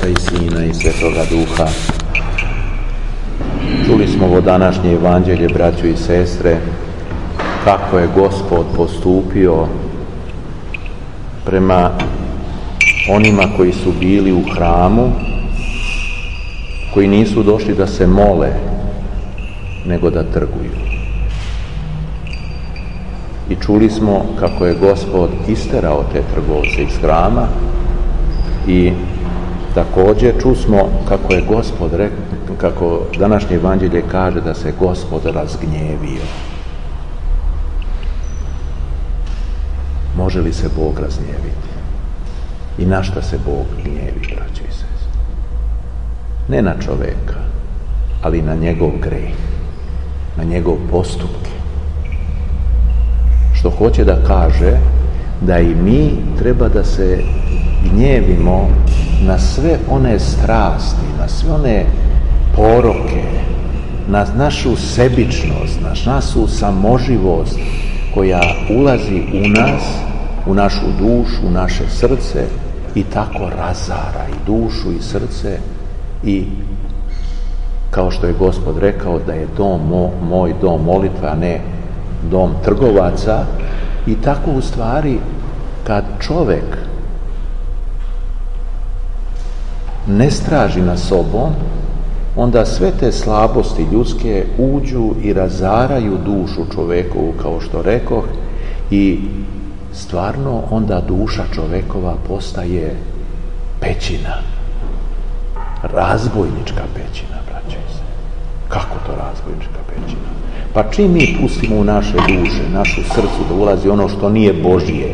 Oca i Sina i Svetoga Duha. Čuli smo ovo današnje evanđelje, braćo i sestre, kako je Gospod postupio prema onima koji su bili u hramu, koji nisu došli da se mole, nego da trguju. I čuli smo kako je Gospod isterao te trgovce iz hrama i također čusmo kako je Gospod rekao, kako današnje evanđelje kaže da se Gospod razgnjevio. Može li se Bog razgnjeviti? I na šta se Bog gnjevi, braćo i sestre? Ne na čoveka, ali na njegov greh, na njegov postupke. Što hoće da kaže da i mi treba da se gnjevimo na sve one strasti, na sve one poroke, na našu sebičnost, na našu samoživost koja ulazi u nas, u našu dušu, u naše srce i tako razara i dušu i srce, i kao što je Gospod rekao da je dom moj dom molitve, a ne dom trgovaca. I tako u stvari kad čovjek ne straži nad sobom, onda sve te slabosti ljudske uđu i razaraju dušu čovjekovu, kao što rekoh, i stvarno onda duša čovjekova postaje pećina, razbojnička pećina, braćo i sestre. Kako to razbojnička pećina? Pa čim mi pustimo u naše duše, našu srcu da ulazi ono što nije Božije,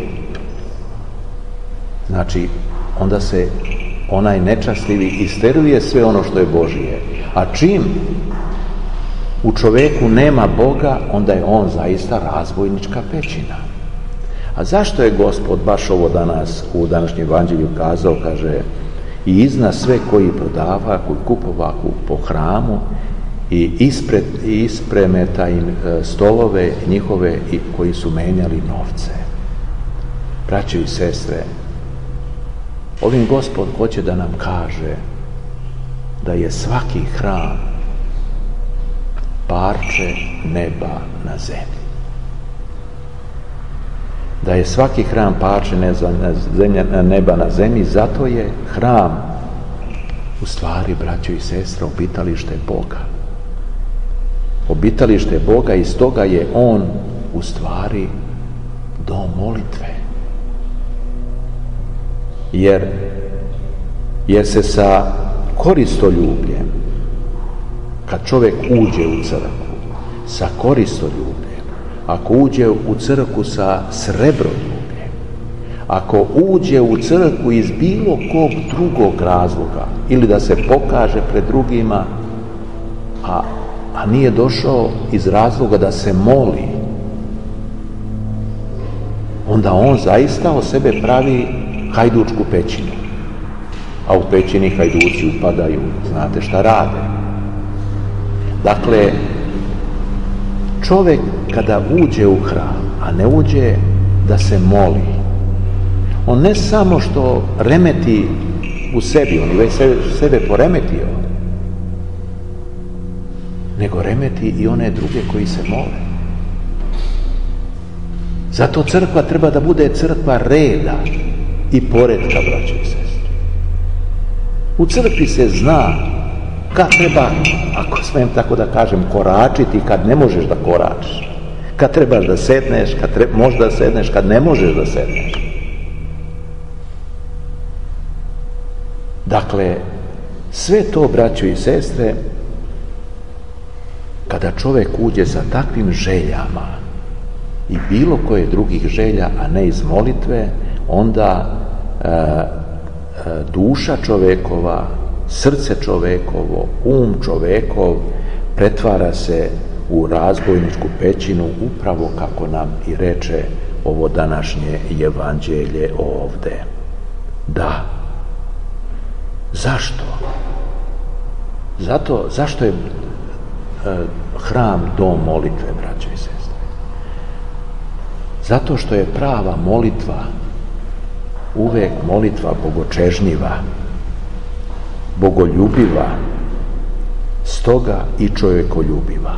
znači onda se onaj nečastivi isteruje sve ono što je Božije. A čim u čovjeku nema Boga, onda je on zaista razbojnička pećina. A zašto je Gospod baš ovo danas u današnjem evanđelju kazao? Kaže, i izna sve koji prodava, koji kupova po hramu i ispremeta im stolove njihove i koji su menjali novce. Braćo i sestre, ovim Gospod hoće da nam kaže da je svaki hram parče neba na zemlji. Da je svaki hram parče neba na zemlji, zato je hram u stvari, braćo i sestre, obitalište Boga. Obitalište Boga, i stoga je on u stvari dom molitve. Jer se sa koristoljubljem, kad čovjek uđe u crkvu sa koristoljubljem, ako uđe u crkvu sa srebroljubljem, ako uđe u crkvu iz bilo kog drugog razloga, ili da se pokaže pred drugima, a nije došao iz razloga da se moli, onda on zaista o sebe pravi hajdučku pećinu. A u pećini hajduci upadaju, znate šta rade. Dakle, čovjek kada uđe u hram, a ne uđe da se moli, on ne samo što remeti u sebi, on je već sebe poremetio, nego remeti i one druge koji se mole. Zato crkva treba da bude crkva reda i poretka, braćo i sestre. U crkvi se zna kad treba, ako smijem tako da kažem, koračiti, kad ne možeš da koračiš. Kad trebaš da sedneš, možeš da sedneš, kad ne možeš da sedneš. Dakle, sve to, braćo i sestre, kada čovjek uđe sa takvim željama i bilo koje drugih želja, a ne iz molitve, onda duša čovjekova, srce čovjekovo, čovjekov pretvara se u razbojničku pećinu, upravo kako nam i reče ovo današnje evanđelje ovde. Da. Zašto? Zašto je hram dom molitve, braćo i sestre? Zato što je prava molitva uvek molitva bogočežnjiva. bogoljubiva, stoga i čovjekoljubiva.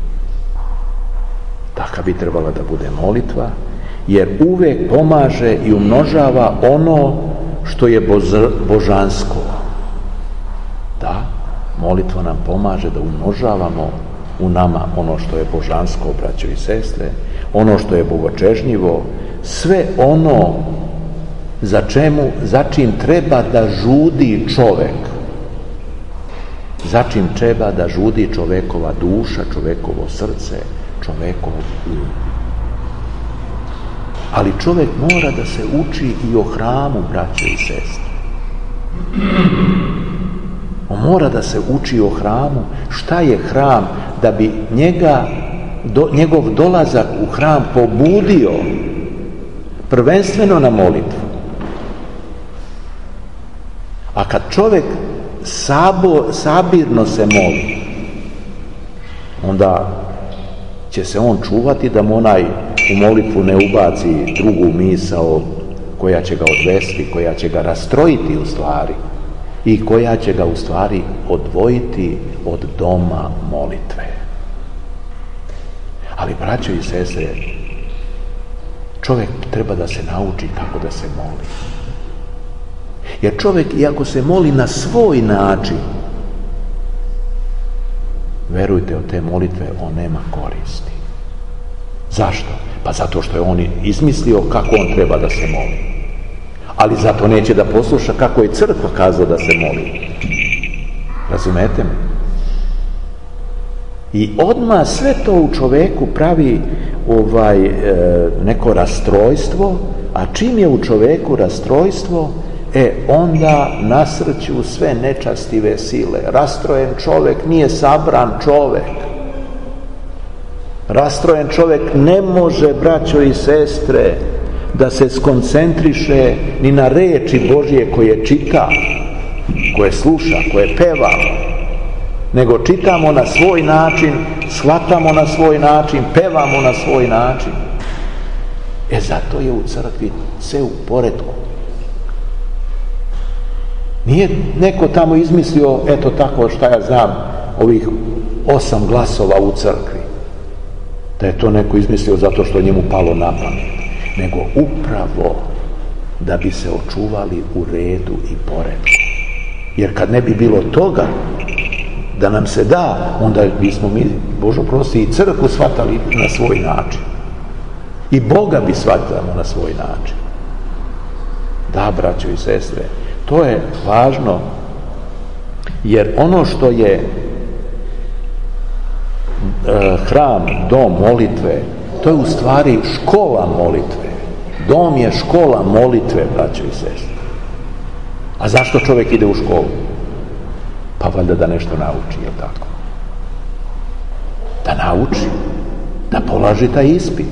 Taka bi trebala da bude molitva, jer uvek pomaže i umnožava ono što je božansko. Da, molitva nam pomaže da umnožavamo u nama ono što je božansko, braćo i sestre, ono što je bogočežnjivo, sve ono za čim treba da žudi čovek, za čim treba da žudi čovekova duša, čovekovo srce, čovekov um. Ali čovek mora da se uči i o hramu, braćo i sestre. On mora da se uči o hramu. Šta je hram? Da bi njegov dolazak u hram pobudio prvenstveno na molitvu. A kad čovjek sabirno se moli, onda će se on čuvati da mu onaj u molitvu ne ubaci drugu misao koja će ga odvesti, koja će ga rastrojiti u stvari i koja će ga u stvari odvojiti od doma molitve. Ali, braćo i sestre, čovjek treba da se nauči kako da se moli. Jer čovjek, iako se moli na svoj način, verujte, od te molitve on nema koristi. Zašto? Pa zato što je on izmislio kako on treba da se moli. Ali zato neće da posluša kako je crkva kazala da se moli. Razumete me? I odmah sve to u čoveku pravi neko rastrojstvo, a čim je u čoveku rastrojstvo, onda nasrću sve nečastive sile. Rastrojen čovek nije sabran čovek. Rastrojen čovek ne može, braćo i sestre, da se skoncentriše ni na reči Božje koje čita, koje sluša, koje peva, nego čitamo na svoj način, shvatamo na svoj način, pevamo na svoj način. Zato je u crkvi sve u poretku. Nije neko tamo izmislio, eto tako, šta ja znam, ovih 8 glasova u crkvi. Da je to neko izmislio zato što njemu palo na pamet. Nego upravo da bi se očuvali u redu i poretku. Jer kad ne bi bilo toga da nam se da, onda bismo mi, Božo prosti, i crkvu shvatali na svoj način. I Boga bi shvatamo na svoj način. Da, braćo i sestre, to je važno, jer ono što je hram, dom molitve, to je u stvari škola molitve. Dom je škola molitve, braćo i sestre. A zašto čovjek ide u školu? Pa valjda da nešto nauči, je li tako? Da nauči, da polaži taj ispit.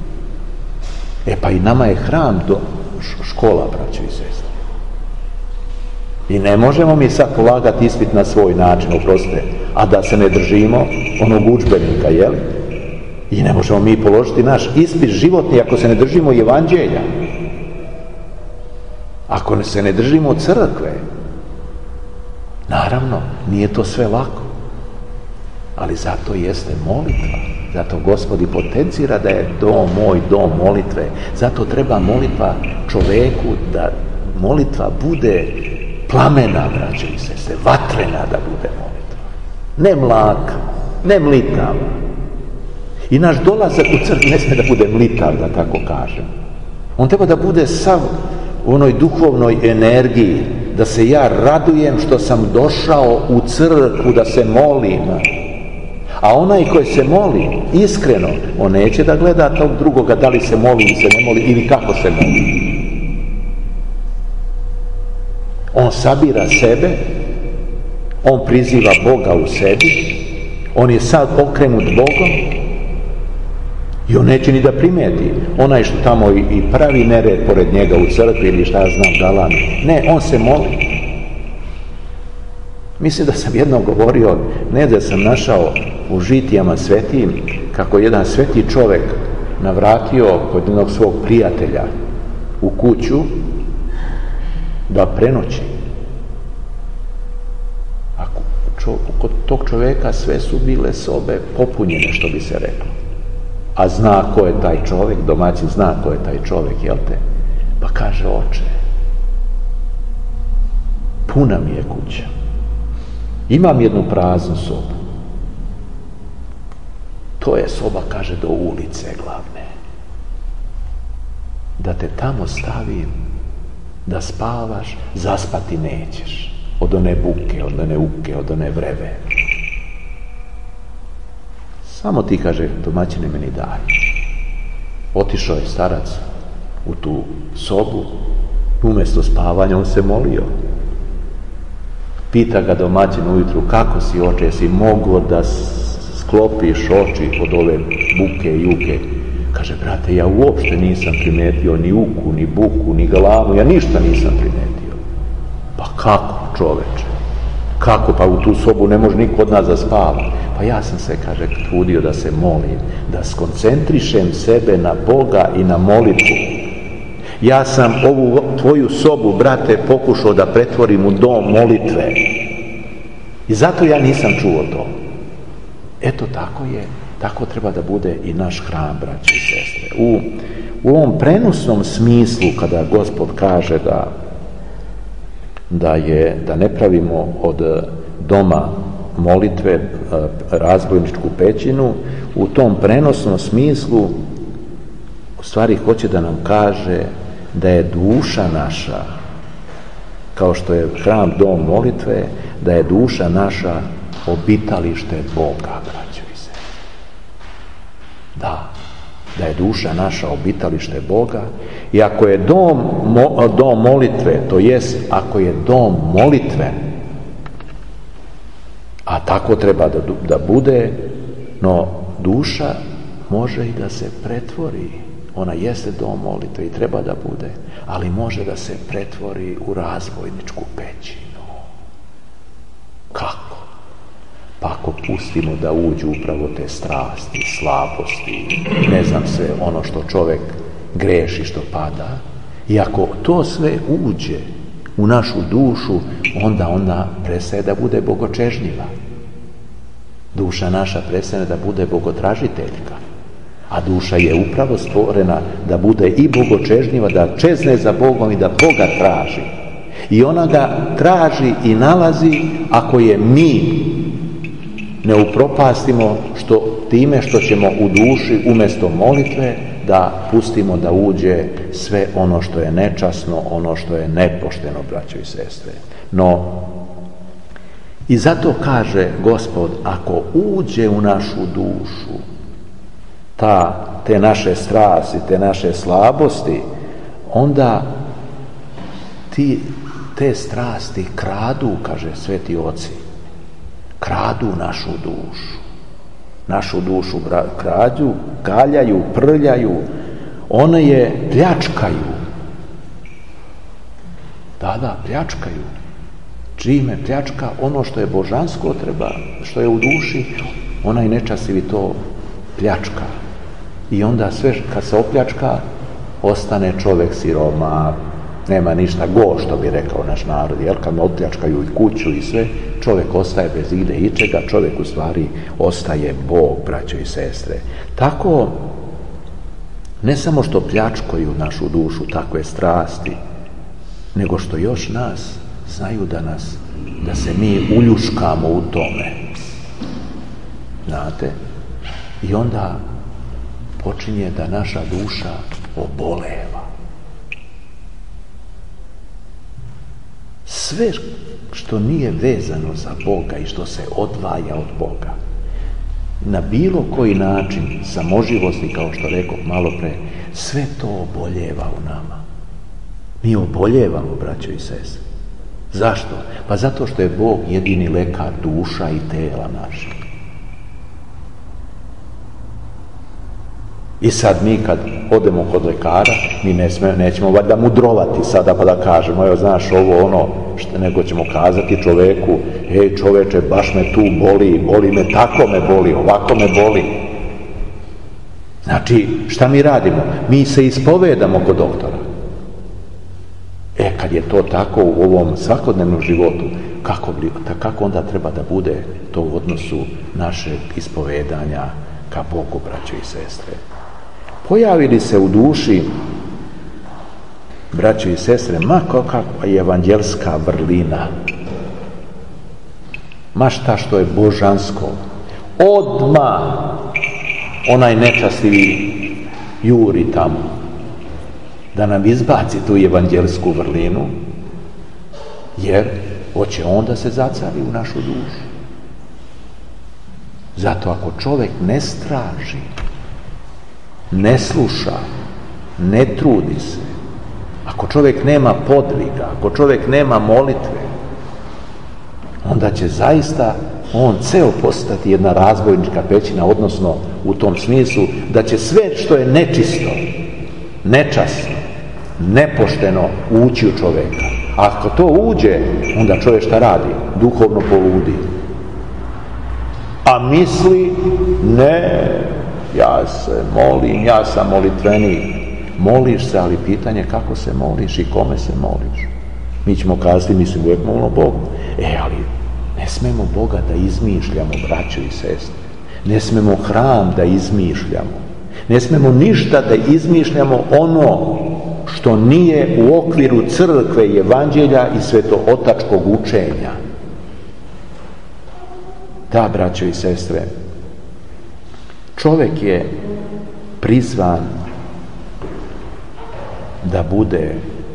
Pa i nama je hram škola, braćo i sestre. I ne možemo mi sad polagati ispit na svoj način, oprostite, a da se ne držimo onog udžbenika, jel? I ne možemo mi položiti naš ispit životni ako se ne držimo evanđelja. Ako se ne držimo crkve. Naravno, nije to sve lako. Ali zato jeste molitva. Zato Gospod i potencira da je dom moj, dom molitve. Zato treba molitva čoveku, da molitva bude plamena, braćo i sestre, vatrena da bude molitva. Ne mlaka, ne mlitava. I naš dolazak u crkvu ne smije da bude mlitav, da tako kažem. On treba da bude sav u onoj duhovnoj energiji, da se ja radujem što sam došao u crkvu da se molim. A onaj koji se moli iskreno, on neće da gleda tog drugoga da li se moli ili se ne moli ili kako se moli. On sabira sebe, on priziva Boga u sebi, on je sad okrenut Bogom i on neće ni da primeti onaj što tamo i pravi nered pored njega u crkvi ili šta ja znam galan. Ne, on se moli. Mislim da sam jednom govorio, ne da sam našao u žitijama svetijim, kako jedan sveti čovek navratio kod jednog svog prijatelja u kuću da prenoći. kod tog čovjeka sve su bile sobe popunjene, što bi se reklo. A zna ko je taj čovjek, domaćin zna ko je taj čovjek, jel te? Pa kaže, oče, puna mi je kuća. Imam jednu praznu sobu. To je soba, kaže, do ulice glavne. Da te tamo stavim, da spavaš, zaspati nećeš. Od one buke, od one uke, od one vreve. Samo ti, kaže, domaćine, meni daj. Otišao je starac u tu sobu, umjesto spavanja on se molio. Pita ga domaćin ujutru, kako si, oče, jesi moglo da sklopiš oči od ove buke i uke? Kaže, brate, ja uopšte nisam primetio ni uku, ni buku, ni glavu, ja ništa nisam primetio. Pa kako, čoveče? Kako? Pa u tu sobu ne može niko od nas da spava. Pa ja sam se, kaže, trudio da se molim, da skoncentrišem sebe na Boga i na molitvu. Ja sam ovu tvoju sobu, brate, pokušao da pretvorim u dom molitve. I zato ja nisam čuo to. Eto, tako je. Tako treba da bude i naš hram, braće i sestre. U ovom prenosnom smislu, kada Gospod kaže da ne pravimo od doma molitve razbojničku pećinu, u tom prenosnom smislu u stvari hoće da nam kaže da je duša naša, kao što je hram dom molitve, da je duša naša obitalište Boga, braćo i sestre. Da je duša naša obitalište Boga, i ako je dom molitve, to jest ako je dom molitve, a tako treba da bude, no duša može i da se pretvori, ona jeste dom molitve i treba da bude, ali može da se pretvori u razbojničku pećinu. Kako? Pa ako pustimo da uđu upravo te strasti, slabosti, ne znam sve ono što čovjek greši, što pada, i ako to sve uđe u našu dušu, onda ona prestaje da bude bogočežnjiva. Duša naša prestane da bude bogotražiteljka, a duša je upravo stvorena da bude i bogočežnjiva, da čezne za Bogom i da Boga traži. I ona ga traži i nalazi ako je mi ne upropastimo time što ćemo u duši umjesto molitve da pustimo da uđe sve ono što je nečasno, ono što je nepošteno, braćo i sestre. No, i zato kaže Gospod, ako uđe u našu dušu te naše strasti, te naše slabosti, onda te strasti kradu, kaže sveti oci, kradu našu dušu. Našu dušu krađu, kaljaju, prljaju, one je pljačkaju. Da, pljačkaju. Čime pljačka? Ono što je božansko treba, što je u duši, onaj nečastivi to pljačka. I onda sve kad se opljačka, ostane čovjek siroma, nema ništa, go, što bi rekao naš narod, jer kad me opljačkaju i kuću i sve, čovjek ostaje bez ide ičega, čovjek u stvari ostaje Bog, braćo i sestre. Tako, ne samo što pljačkaju našu dušu takve strasti, nego što još nas znaju da se mi uljuškamo u tome. Znate? I onda počinje da naša duša oboleva. Sve što nije vezano za Boga i što se odvaja od Boga, na bilo koji način samoživosti, kao što rekao malo pre, sve to oboljeva u nama. Mi oboljevamo, braćo i sestre. Zašto? Pa zato što je Bog jedini lekar duša i tela naših. I sad mi kad odemo kod lekara, mi nećemo valjda mudrovati sada pa da kažemo, evo znaš ovo ono, nego ćemo kazati čoveku, hej čoveče, baš me tu boli me, tako me boli, ovako me boli. Znači, šta mi radimo? Mi se ispovedamo kod doktora. Kad je to tako u ovom svakodnevnom životu, kako onda treba da bude to u odnosu našeg ispovedanja ka Bogu, braćo i sestre? Pojavi li se u duši, braćo i sestre, ma kakva je evanđelska vrlina, ma šta što je božansko, odmah onaj nečastivi juri tamo da nam izbaci tu evanđelsku vrlinu, jer hoće on da se zacari u našu dušu. Zato ako čovjek ne straži, ne sluša, ne trudi se, ako čovjek nema podviga, ako čovjek nema molitve, onda će zaista on ceo postati jedna razbojnička pećina, odnosno u tom smislu da će sve što je nečisto, nečasno, nepošteno ući u čovjeka. A ako to uđe, onda čovjek šta radi? Duhovno poludi. A misli, ne, ja se molim, ja sam molitvenik. Moliš se, ali pitanje kako se moliš i kome se moliš. Mi ćemo kazati, mislim, uvijek molimo Bogu. Ali ne smemo Boga da izmišljamo, braćo i sestre. Ne smemo hram da izmišljamo. Ne smemo ništa da izmišljamo ono što nije u okviru crkve i evanđelja i svetootačkog učenja. Da, braćo i sestre, čovjek je prizvan da bude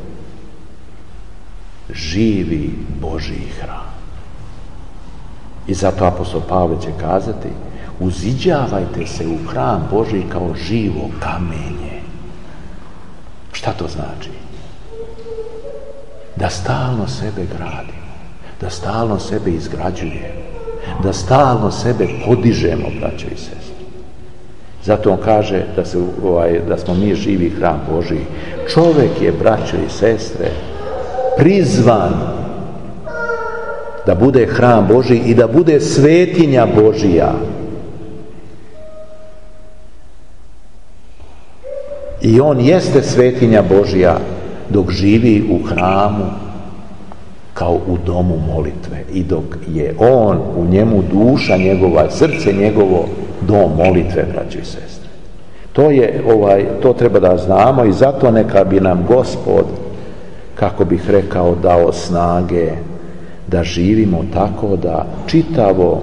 živi Božji hram. I zato apostol Pavle će kazati, uziđavajte se u hram Božji kao živo kamenje. Šta to znači? Da stalno sebe gradimo, da stalno sebe izgrađujemo, da stalno sebe podižemo, braćo i sestre. Zato on kaže da smo mi živi hram Božji. Čovjek je, braćo i sestre, prizvan da bude hram Božji i da bude svetinja Božija. I on jeste svetinja Božja dok živi u hramu kao u domu molitve i dok je on u njemu duša njegova, srce njegovo, dom molitve, braćo i sestre. To treba da znamo i zato neka bi nam Gospod, kako bih rekao, dao snage da živimo tako da čitavo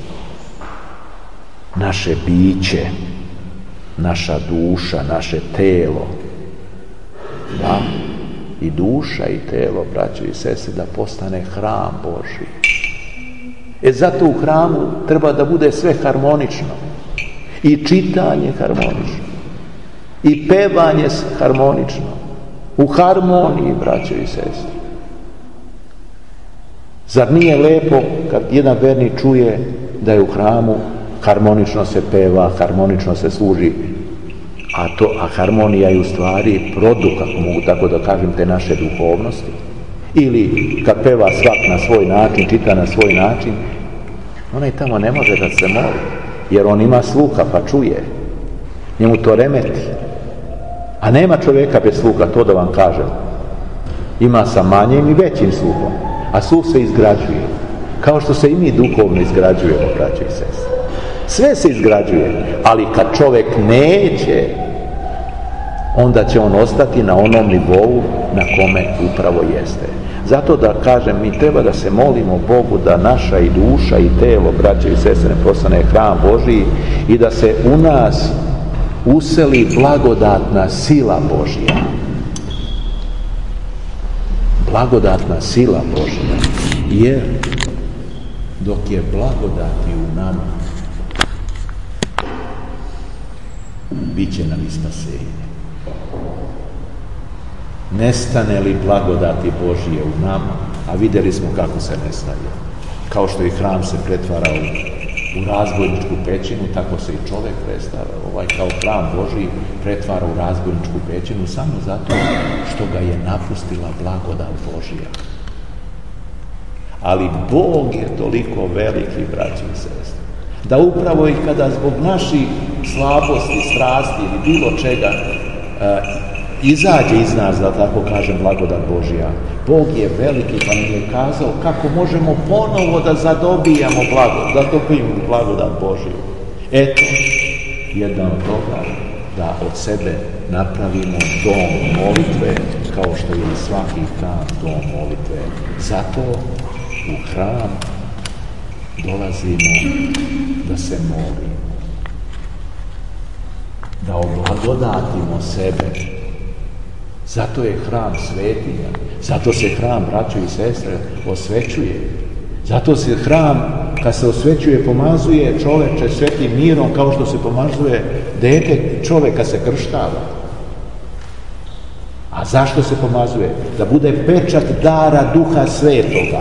naše biće, naša duša, naše telo, da, i duša i telo, braćo i sestre, da postane hram Božji. Zato u hramu treba da bude sve harmonično. I čitanje harmonično. I pevanje harmonično. U harmoniji, braćo i sestre. Zar nije lepo kad jedan vernik čuje da je u hramu harmonično se peva, harmonično se služi, a harmonija je u stvari produkt, ako mogu tako da kažem, te naše duhovnosti. Ili kad peva svak na svoj način, čita na svoj način, onaj tamo ne može da se moli, jer on ima sluha pa čuje. Njemu to remeti. A nema čovjeka bez sluha, to da vam kažem. Ima sa manjim i većim sluhom, a sluh se izgrađuje. Kao što se i mi duhovno izgrađujemo, braćo i sestre. Sve se izgrađuje, ali kad čovjek neće, onda će on ostati na onom nivou na kome upravo jeste. Zato da kažem, mi treba da se molimo Bogu da naša i duša i telo, braće i sestre, postane hram Božji i da se u nas useli blagodatna sila Božja. Blagodatna sila Božja. Jer dok je blagodati u nama, bit će nam i spasenje. Nestane li blagodati Božije u nama, a vidjeli smo kako se nestaje. Kao što i hram se pretvara u razbojničku pećinu, tako se i čovjek kao hram Božji pretvara u razbojničku pećinu samo zato što ga je napustila blagodat Božija. Ali Bog je toliko veliki, braći i sestre, da upravo i kada zbog naših slabosti, strasti ili bilo čega izađe iz nas, da tako kažem, blagodat Božja. Bog je veliki, pa nam je kazao kako možemo ponovo da zadobijamo blagodat Božju. Eto, jedna od toga da od sebe napravimo dom molitve, kao što je i svaki hram dom molitve. Zato u hram dolazimo da se molimo, da oblagodatimo sebe. Zato je hram svetinja, zato se hram, braćo i sestre, osvećuje. Zato se hram, kad se osvećuje, pomazuje čoveče svetim mirom, kao što se pomazuje dete čoveka se krštava. A zašto se pomazuje? Da bude pečat dara Duha Svetoga.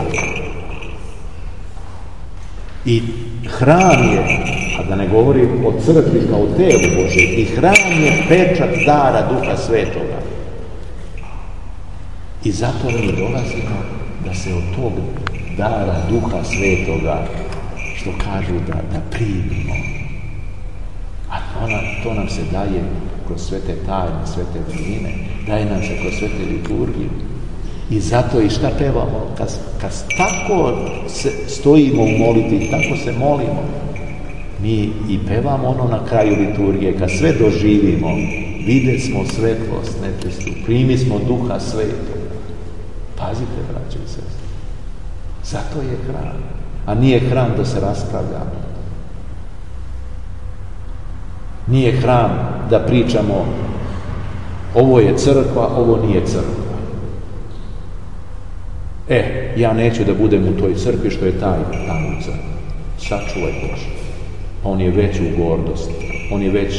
I hram je, a da ne govorim o crkvi kao telu Bože, i hram je pečat dara Duha Svetoga. I zato mi dolazimo da se od tog dara Duha Svetoga, što kažu, da primimo. A to nam se daje kroz sve te tajne, sve te vrline, daje nam se kroz sve te liturgije. I zato i šta pevamo? Kad tako stojimo u molitvi, tako se molimo, mi i pevamo ono na kraju liturgije, kad sve doživimo, vide smo svetlost nečistu, primi smo Duha Svetoga. Pazite, braće i sestre, zato je hram, a nije hram da se raspravljamo. Nije hram da pričamo ovo je crkva, ovo nije crkva. Ja neću da budem u toj crkvi što je taj tamo u crkvi. Sačuvaj Bože. On je već u gordosti. On je već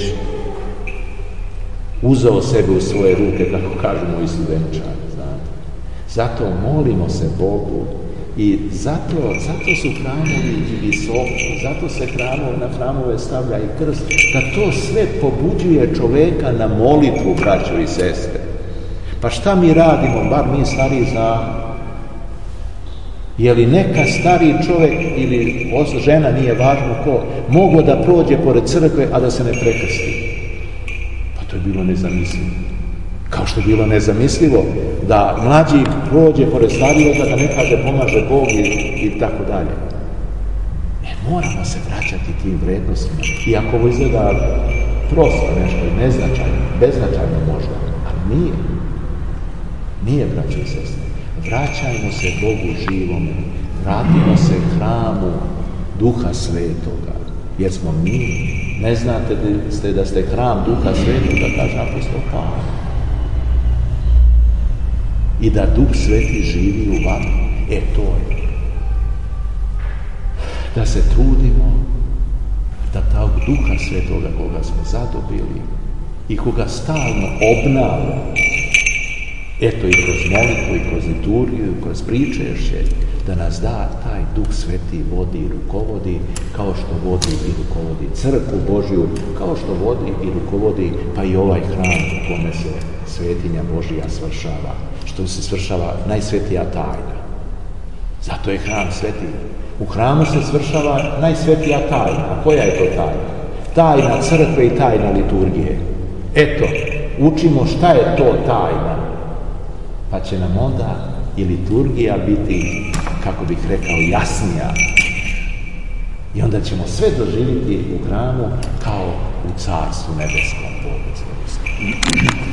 uzeo sebe u svoje ruke, kako kažu moji Slovenčani. Zato molimo se Bogu i zato su hramovi visoki, zato se na hramove stavlja i krst, da to sve pobuđuje čoveka na molitvu, braćo i sestre. Pa šta mi radimo, bar mi stariji znamo? Je li neka stariji čovek ili žena, nije važno ko, mogao da prođe pored crkve, a da se ne prekrsti? Pa to je bilo nezamislivo. Kao što je bilo nezamislivo da mlađi prođe pored starijega, da ne kaže pomaže Bog i tako dalje. Moramo se vraćati tim vrednostima. Iako ovo izgleda prosto nešto, neznačajno, beznačajno možda, ali nije. Nije, braćo i sestre. Vraćajmo se Bogu živome, vratimo se hramu Duha Svetoga, jer smo mi. Ne znate da ste hram Duha Svetoga, kaže apostol Pavle. I da Duh Sveti živi u vama. To je. Da se trudimo da tog Duha Svetoga koga smo zadobili i koga stalno obnavlja, i kroz molitvu, i kroz liturgiju, i kroz pričešće, da nas da taj Duh Sveti vodi i rukovodi, kao što vodi i rukovodi crkvu Božju, kao što vodi i rukovodi pa i ovaj hram u kome se svetinja Božja svršava, što se svršava najsvetija tajna. Zato je hram sveti. U hramu se svršava najsvetija tajna. A koja je to tajna? Tajna crkve i tajna liturgije. Učimo šta je to tajna. Pa će nam onda i liturgija biti, kako bih rekao, jasnija. I onda ćemo sve doživjeti u hramu kao u Carstvu nebeskom.